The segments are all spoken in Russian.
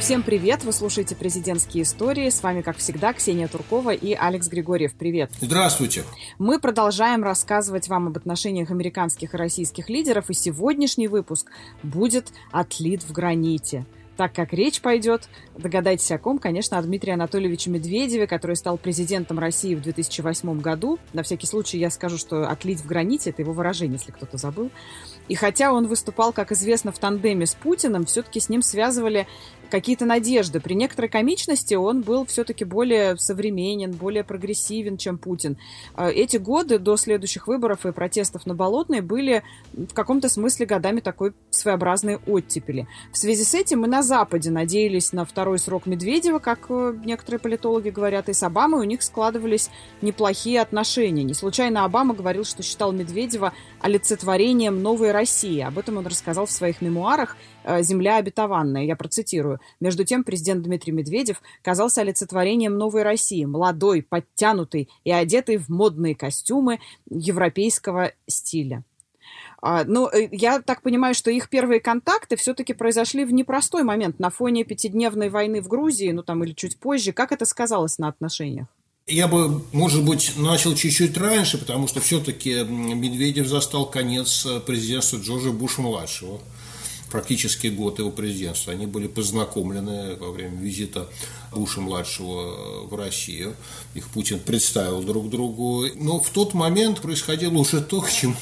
Всем привет! Вы слушаете «Президентские истории». С вами, как всегда, Ксения Туркова и Алекс Григорьев. Привет! Здравствуйте! Мы продолжаем рассказывать вам об отношениях американских и российских лидеров, и сегодняшний выпуск будет «Отлит в граните». Так как речь пойдет, догадайтесь о ком, конечно, о Дмитрии Анатольевиче Медведеве, который стал президентом России в 2008 году. На всякий случай я скажу, что «отлить в граните» — это его выражение, если кто-то забыл. И хотя он выступал, как известно, в тандеме с Путиным, все-таки с ним связывали какие-то надежды. При некоторой комичности он был все-таки более современен, более прогрессивен, чем Путин. Эти годы до следующих выборов и протестов на Болотной были в каком-то смысле годами такой своеобразной оттепели. В связи с этим мы на Западе надеялись на второй срок Медведева, как некоторые политологи говорят, и с Обамой у них складывались неплохие отношения. Не случайно Обама говорил, что считал Медведева олицетворением новой России. Об этом он рассказал в своих мемуарах «Земля обетованная». Я процитирую. Между тем, президент Дмитрий Медведев казался олицетворением новой России, молодой, подтянутый и одетый в модные костюмы европейского стиля. Ну, я так понимаю, что их первые контакты все-таки произошли в непростой момент на фоне пятидневной войны в Грузии, ну там или чуть позже. Как это сказалось на отношениях? Я бы, может быть, начал чуть-чуть раньше, потому что все-таки Медведев застал конец президентства Джорджа Буша-младшего. Практически год его президентства. Они были познакомлены во время визита Буша-младшего в Россию. Их Путин представил друг другу. Но в тот момент происходило уже то, к чему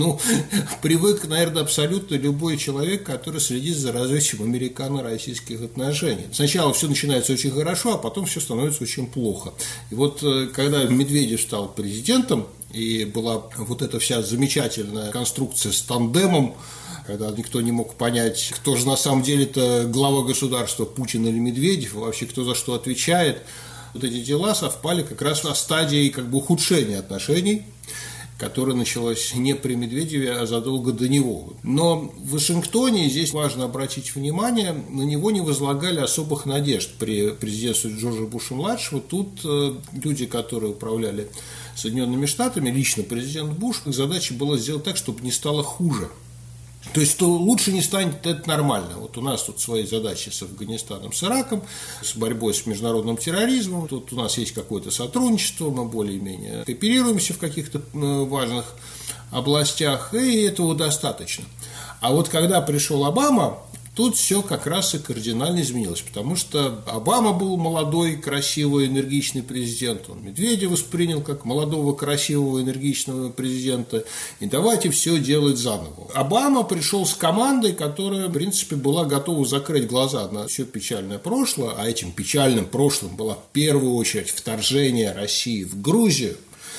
привык, наверное, абсолютно любой человек, который следит за развитием американо-российских отношений. Сначала все начинается очень хорошо, а потом все становится очень плохо. И вот когда Медведев стал президентом, и была вот эта вся замечательная конструкция с тандемом, когда никто не мог понять, кто же на самом деле-то глава государства, Путин или Медведев, вообще кто за что отвечает. Вот эти дела совпали как раз на стадии ухудшения отношений, которая началась не при Медведеве, а задолго до него. Но в Вашингтоне, здесь важно обратить внимание, на него не возлагали особых надежд при президентстве Джорджа Буша-младшего. Тут люди, которые управляли Соединенными Штатами, лично президент Буш, их задача была сделать так, чтобы не стало хуже. То есть, что лучше не станет, это нормально. Вот у нас тут свои задачи с Афганистаном, с Ираком, с борьбой с международным терроризмом. Тут у нас есть какое-то сотрудничество, мы более-менее кооперируемся в каких-то важных областях, и этого достаточно. А вот когда пришел Обама, тут все как раз и кардинально изменилось, потому что Обама был молодой, красивый, энергичный президент, он Медведева воспринял как молодого, красивого, энергичного президента, и давайте все делать заново. Обама пришел с командой, которая, в принципе, была готова закрыть глаза на все печальное прошлое, а этим печальным прошлым было в первую очередь вторжение России в Грузию,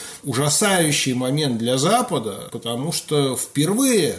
ужасающий момент для Запада, потому что впервые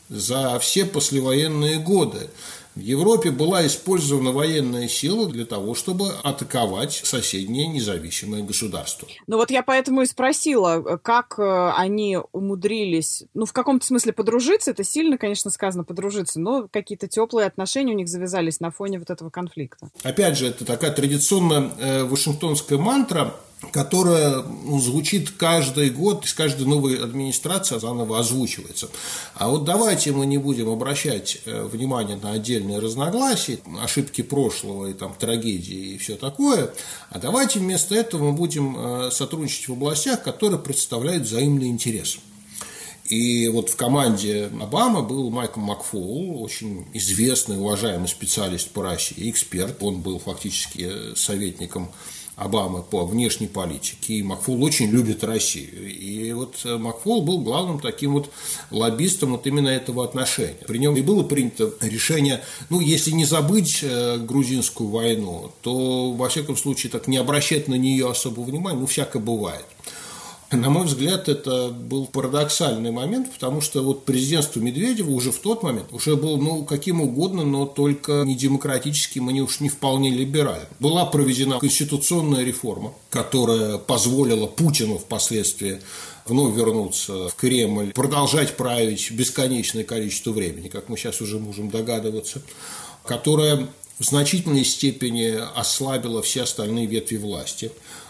за все послевоенные годы в Европе была использована военная сила для того, чтобы атаковать соседнее независимое государство. Ну вот я поэтому и спросила, как они умудрились, в каком-то смысле подружиться, это сильно, конечно, сказано подружиться, но какие-то теплые отношения у них завязались на фоне вот этого конфликта. Опять же, это такая традиционная вашингтонская мантра, которая звучит каждый год, с каждой новой администрацией заново озвучивается. А вот давайте мы не будем обращать внимание на отдельные разногласия, ошибки прошлого и трагедии и все такое, а давайте вместо этого мы будем сотрудничать в областях, которые представляют взаимный интерес. И вот в команде Обамы был Майкл Макфол, очень известный, уважаемый специалист по России, эксперт. Он был фактически советником Обамы по внешней политике, и Макфол очень любит Россию. И вот Макфол был главным таким лоббистом именно этого отношения. При нем и было принято решение, если не забыть грузинскую войну, то, во всяком случае, так не обращать на нее особого внимания, всякое бывает. На мой взгляд, это был парадоксальный момент, потому что президентство Медведева уже в тот момент уже был, каким угодно, но только не демократическим и уж не вполне либеральным. Была проведена конституционная реформа, которая позволила Путину впоследствии вновь вернуться в Кремль, продолжать править бесконечное количество времени, как мы сейчас уже можем догадываться, которая в значительной степени ослабила все остальные ветви власти.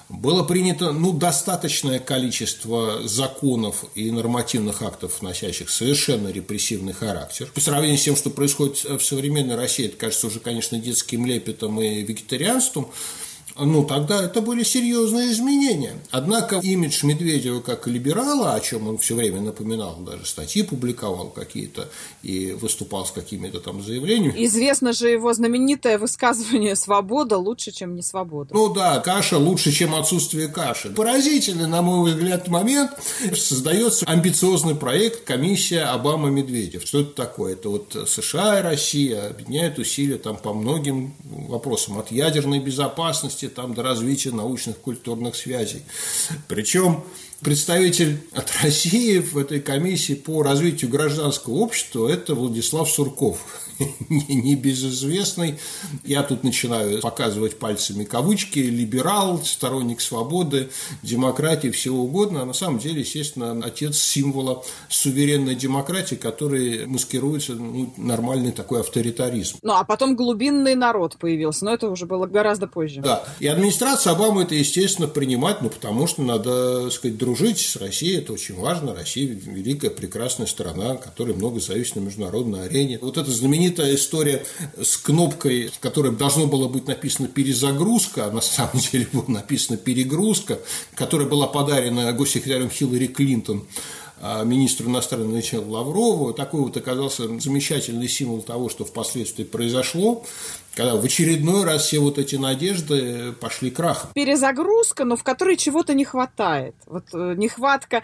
Было принято достаточное количество законов и нормативных актов, носящих совершенно репрессивный характер. По сравнению с тем, что происходит в современной России, это кажется уже, конечно, детским лепетом и вегетарианством. Тогда это были серьезные изменения. Однако имидж Медведева как либерала, о чем он все время напоминал, даже статьи публиковал какие-то и выступал с какими-то там заявлениями. Известно же его знаменитое высказывание «свобода лучше, чем не свобода». Каша лучше, чем отсутствие каши. Поразительный, на мой взгляд, момент. Создается амбициозный проект «Комиссия Обама-Медведев». Что это такое? Это США и Россия объединяют усилия по многим вопросам, от ядерной безопасности до развития научных культурных связей. Причем представитель от России в этой комиссии по развитию гражданского общества – это Владислав Сурков, небезызвестный. Я тут начинаю показывать пальцами кавычки: либерал, сторонник свободы, демократии, всего угодно. А на самом деле, естественно, отец символа суверенной демократии, который маскируется нормальный такой авторитаризм. А потом глубинный народ появился, но это уже было гораздо позже. Да, и администрация Обамы это, естественно, принимает, потому что надо, дружить с Россией, это очень важно. Россия – великая, прекрасная страна, которая много зависит на международной арене. Вот эта знаменитая история с кнопкой, в которой должно было быть написано «перезагрузка», а на самом деле было написано «перегрузка», которая была подарена госсекретарем Хиллари Клинтон министру иностранных дел Лаврову. Такой оказался замечательный символ того, что впоследствии произошло, когда в очередной раз все эти надежды пошли крахом. Перезагрузка, но в которой чего-то не хватает. Нехватка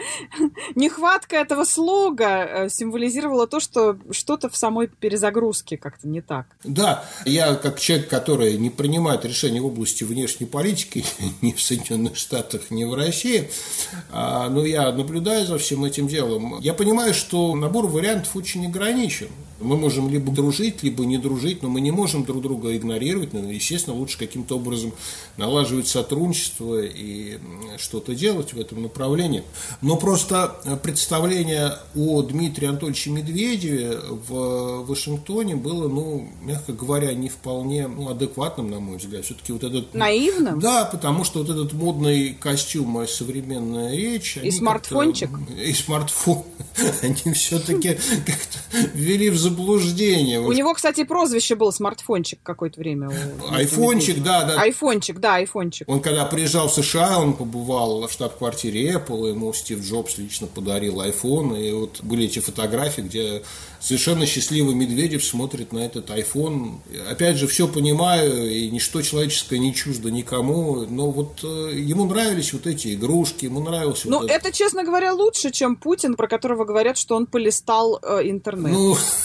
этого слога символизировала то, что что-то в самой перезагрузке как-то не так. Да, я как человек, который не принимает решения в области внешней политики ни в Соединенных Штатах, ни в России, но я наблюдаю за всем этим делом. Я понимаю, что набор вариантов очень ограничен. Мы можем либо дружить, либо не дружить, но мы не можем друг друга игнорировать. Естественно, лучше каким-то образом налаживать сотрудничество и что-то делать в этом направлении. Но просто представление о Дмитрии Анатольевиче Медведеве в Вашингтоне было, мягко говоря, не вполне адекватным, на мой взгляд. Все-таки этот... Наивным? Да, потому что этот модный костюм и современная речь... И смартфончик? И смартфон. Они все-таки как-то ввели в заблуждение. У него, кстати, прозвище было смартфончик какое-то время. Айфончик, да. Айфончик. Он когда приезжал в США, он побывал в штаб-квартире Apple, ему Стив Джобс лично подарил iPhone, и были эти фотографии, где совершенно счастливый Медведев смотрит на этот iPhone. Опять же, все понимаю, и ничто человеческое не чуждо никому, но ему нравились эти игрушки, ему нравился... это, честно говоря, лучше, чем Путин, про которого говорят, что он полистал интернет.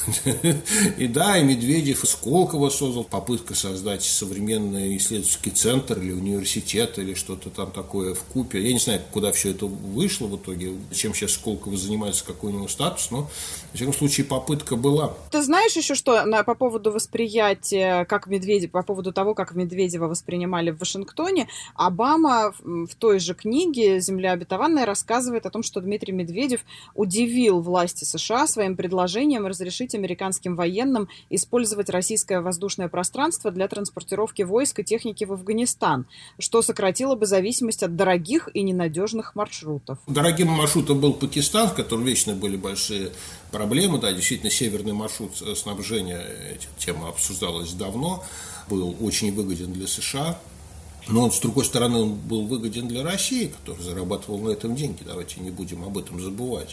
И Медведев Сколково создал, попытка создать современный исследовательский центр или университет, или что-то там такое вкупе. Я не знаю, куда все это вышло в итоге, чем сейчас Сколково занимается, какой у него статус, но, во всяком случае, попытка была. Ты знаешь еще что по поводу восприятия, по поводу того, как Медведева воспринимали в Вашингтоне? Обама в той же книге «Земля обетованная» рассказывает о том, что Дмитрий Медведев удивил власти США своим предложением разрешить американским военным использовать российское воздушное пространство для транспортировки войск и техники в Афганистан, что сократило бы зависимость от дорогих и ненадежных маршрутов. Дорогим маршрутом был Пакистан, в котором вечно были большие проблемы. Да, действительно, северный маршрут снабжения, эта тема обсуждалась давно, был очень выгоден для США. Но, с другой стороны, он был выгоден для России, которая зарабатывала на этом деньги. Давайте не будем об этом забывать.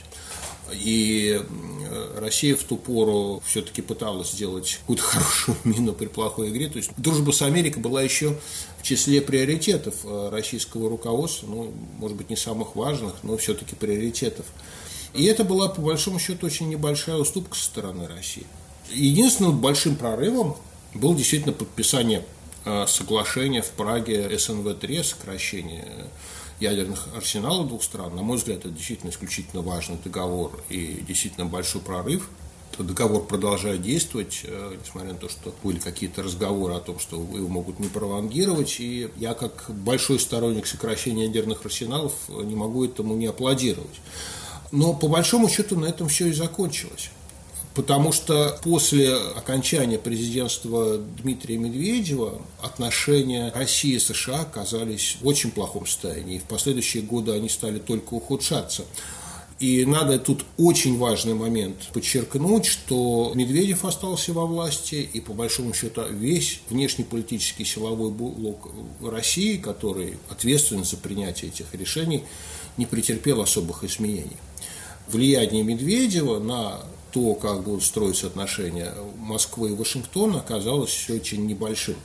И Россия в ту пору все-таки пыталась сделать какую-то хорошую мину при плохой игре. То есть дружба с Америкой была еще в числе приоритетов российского руководства, может быть, не самых важных, но все-таки приоритетов. И это была, по большому счету, очень небольшая уступка со стороны России. Единственным большим прорывом было действительно подписание соглашения в Праге СНВ-3, сокращение ядерных арсеналов двух стран. На мой взгляд, это действительно исключительно важный договор и действительно большой прорыв. Этот договор продолжает действовать, несмотря на то, что были какие-то разговоры о том, что его могут не пролонгировать. И я, как большой сторонник сокращения ядерных арсеналов, не могу этому не аплодировать. Но, по большому счету, на этом все и закончилось. Потому что после окончания президентства Дмитрия Медведева отношения России и США оказались в очень плохом состоянии, и в последующие годы они стали только ухудшаться. И надо тут очень важный момент подчеркнуть, что Медведев остался во власти, и по большому счету весь внешнеполитический силовой блок России, который ответственен за принятие этих решений, не претерпел особых изменений. Влияние Медведева на то, как будут строиться отношения Москвы и Вашингтона, оказалось очень небольшим.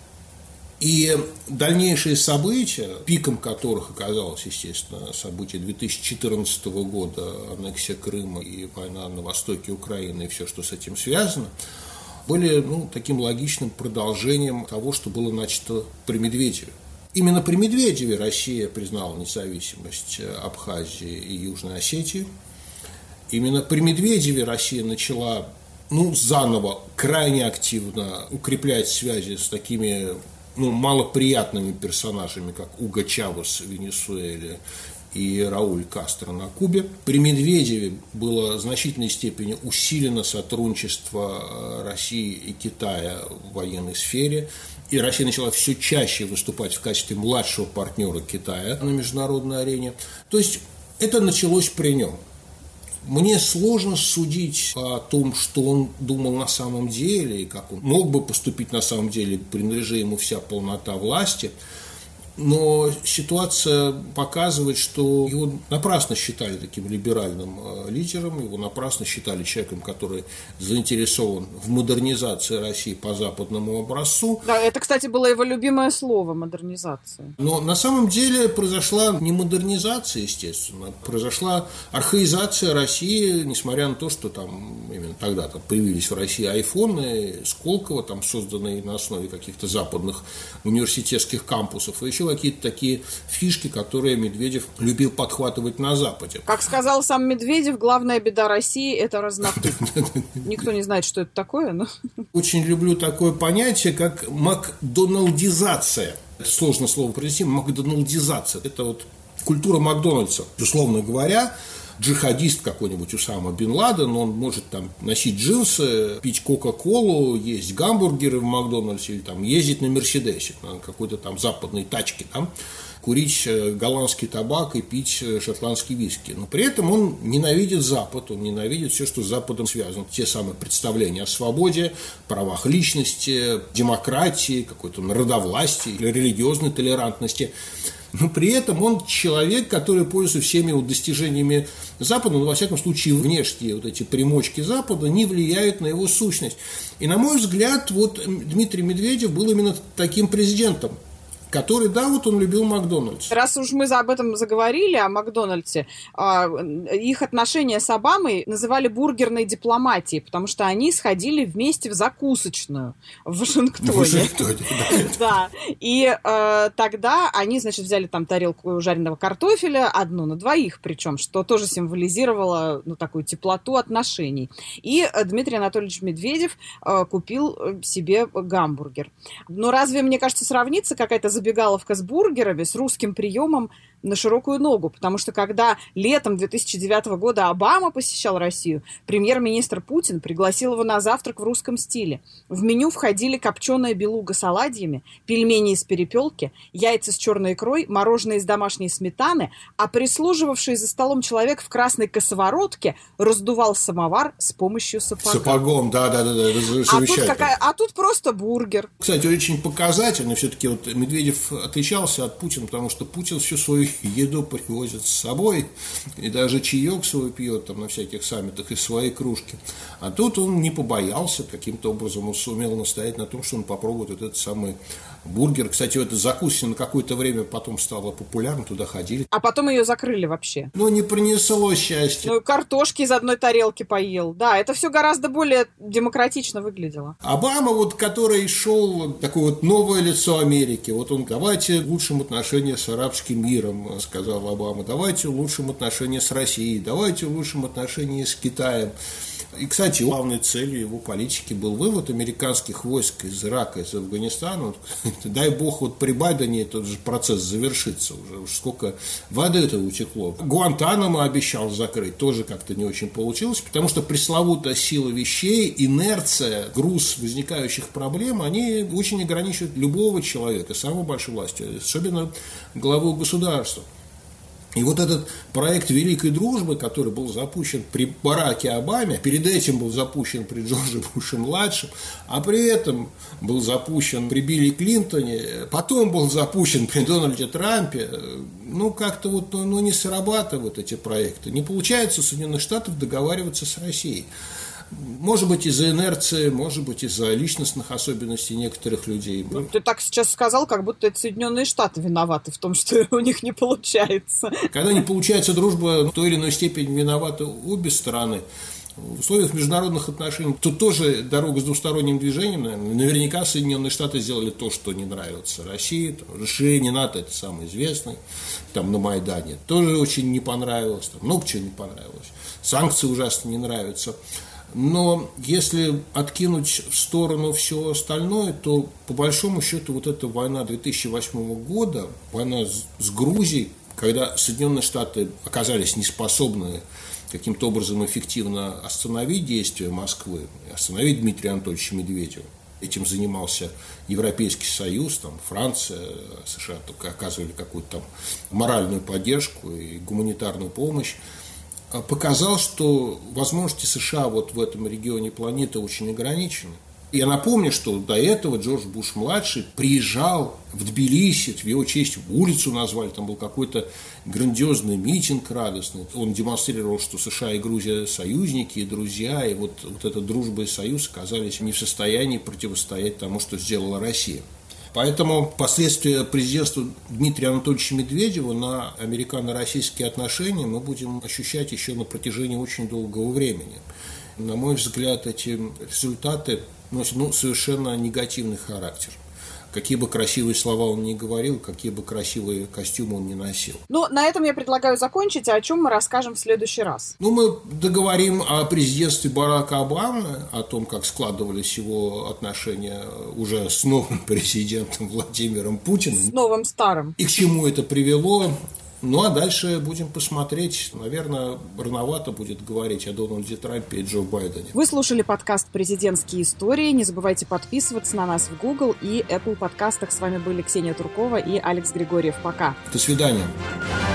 И дальнейшие события, пиком которых оказалось, естественно, события 2014 года, аннексия Крыма и война на востоке Украины и все, что с этим связано, были таким логичным продолжением того, что было начато при Медведеве. Именно при Медведеве Россия признала независимость Абхазии и Южной Осетии. Именно при Медведеве Россия начала заново крайне активно укреплять связи с такими малоприятными персонажами, как Уго Чавес в Венесуэле и Рауль Кастро на Кубе. При Медведеве было в значительной степени усилено сотрудничество России и Китая в военной сфере, и Россия начала все чаще выступать в качестве младшего партнера Китая на международной арене. То есть это началось при нем. Мне сложно судить о том, что он думал на самом деле, и как он мог бы поступить на самом деле, принадлежа ему вся полнота власти. Но ситуация показывает, что его напрасно считали таким либеральным лидером, его напрасно считали человеком, который заинтересован в модернизации России по западному образцу. Да, это, кстати, было его любимое слово – модернизация. Но на самом деле произошла не модернизация, естественно, произошла архаизация России, несмотря на то, что именно тогда появились в России айфоны, Сколково, созданные на основе каких-то западных университетских кампусов, и еще какие-то такие фишки, которые Медведев любил подхватывать на Западе. Как сказал сам Медведев, главная беда России – это разноту. Никто не знает, что это такое, но... Очень люблю такое понятие, как макдоналдизация. Это сложное слово произнести, макдоналдизация. Это культура Макдональдса. Условно говоря, джихадист какой-нибудь Усама бен Ладен, он может носить джинсы, пить кока-колу, есть гамбургеры в Макдональдсе или ездить на Мерседесе, на какой-то западной тачке, курить голландский табак и пить шотландский виски. Но при этом он ненавидит Запад, он ненавидит все, что с Западом связано. Те самые представления о свободе, правах личности, демократии, какой-то народовластии, религиозной толерантности. Но при этом он человек, который пользуется всеми достижениями Запада, но, во всяком случае, внешние эти примочки Запада не влияют на его сущность. И, на мой взгляд, Дмитрий Медведев был именно таким президентом, который, он любил Макдональдс. Раз уж мы об этом заговорили, о Макдональдсе, их отношения с Обамой называли бургерной дипломатией, потому что они сходили вместе в закусочную в Вашингтоне. Да. И тогда они, взяли тарелку жареного картофеля, одну на двоих причем, что тоже символизировало такую теплоту отношений. И Дмитрий Анатольевич Медведев купил себе гамбургер. Но разве, мне кажется, сравнится какая-то забегаловка с бургерами, с русским приемом на широкую ногу, потому что когда летом 2009 года Обама посещал Россию, премьер-министр Путин пригласил его на завтрак в русском стиле. В меню входили копченая белуга с оладьями, пельмени из перепелки, яйца с черной икрой, мороженое из домашней сметаны, а прислуживавший за столом человек в красной косоворотке раздувал самовар с помощью сапога. Сапогом, да, это замечательно. А тут просто бургер. Кстати, очень показательно, все-таки Медведев отличался от Путина, потому что Путин всю свою еду привозит с собой, и даже чаек свой пьет на всяких саммитах из своей кружки. А тут он не побоялся, каким-то образом он сумел настоять на том, что он попробует этот самый бургер. Кстати, эта закусина на какое-то время потом стала популярна, туда ходили. А потом ее закрыли вообще. Не принесло счастья. Картошки из одной тарелки поел. Да, это все гораздо более демократично выглядело. Обама, который шел, такое новое лицо Америки, он давайте в лучшем отношении с арабским миром. будущем, сказал Обама, давайте улучшим отношения с Россией, давайте улучшим отношения с Китаем. И, кстати, главной целью его политики был вывод американских войск из Ирака, из Афганистана. Дай бог, вот при Байдене этот же процесс завершится. Уже сколько воды этого утекло. Гуантанамо обещал закрыть, тоже как-то не очень получилось, потому что пресловутая сила вещей, инерция, груз возникающих проблем, они очень ограничивают любого человека, самой большой власти, особенно главу государства. И вот этот проект великой дружбы, который был запущен при Бараке Обаме, перед этим был запущен при Джордже Буше-младшем, а при этом был запущен при Билли Клинтоне, потом был запущен при Дональде Трампе, как-то вот не срабатывают эти проекты. Не получается у Соединенных Штатов договариваться с Россией. Может быть, из-за инерции, может быть, из-за личностных особенностей некоторых людей. Ты так сейчас сказал, как будто это Соединенные Штаты виноваты в том, что у них не получается. Когда не получается дружба, в той или иной степени виноваты обе стороны. В условиях международных отношений тут тоже дорога с двусторонним движением. Наверняка Соединенные Штаты сделали то, что не нравится России. Решение НАТО, это самое известное, на Майдане, тоже очень не понравилось. Много чего не понравилось. Санкции ужасно не нравятся. Но если откинуть в сторону все остальное, то по большому счету вот эта война 2008 года, война с Грузией, когда Соединенные Штаты оказались неспособны каким-то образом эффективно остановить действия Москвы, остановить Дмитрия Анатольевича Медведева. Этим занимался Европейский Союз, Франция, США только оказывали какую-то моральную поддержку и гуманитарную помощь. Показал, что возможности США вот в этом регионе планеты очень ограничены. Я напомню, что до этого Джордж Буш-младший приезжал в Тбилиси, в его честь улицу назвали, там был какой-то грандиозный митинг радостный. Он демонстрировал, что США и Грузия союзники и друзья, и вот эта дружба и союз оказались не в состоянии противостоять тому, что сделала Россия. Поэтому последствия президентства Дмитрия Анатольевича Медведева на американо-российские отношения мы будем ощущать еще на протяжении очень долгого времени. На мой взгляд, эти результаты носят совершенно негативный характер. Какие бы красивые слова он ни говорил, какие бы красивые костюмы он ни носил. На этом я предлагаю закончить, а о чем мы расскажем в следующий раз. Мы договорим о президентстве Барака Обамы, о том, как складывались его отношения уже с новым президентом Владимиром Путиным. С новым старым. И к чему это привело. А дальше будем посмотреть. Наверное, рановато будет говорить о Дональде Трампе и Джо Байдене. Вы слушали подкаст «Президентские истории». Не забывайте подписываться на нас в Google и Apple подкастах. С вами были Ксения Туркова и Алекс Григорьев. Пока. До свидания.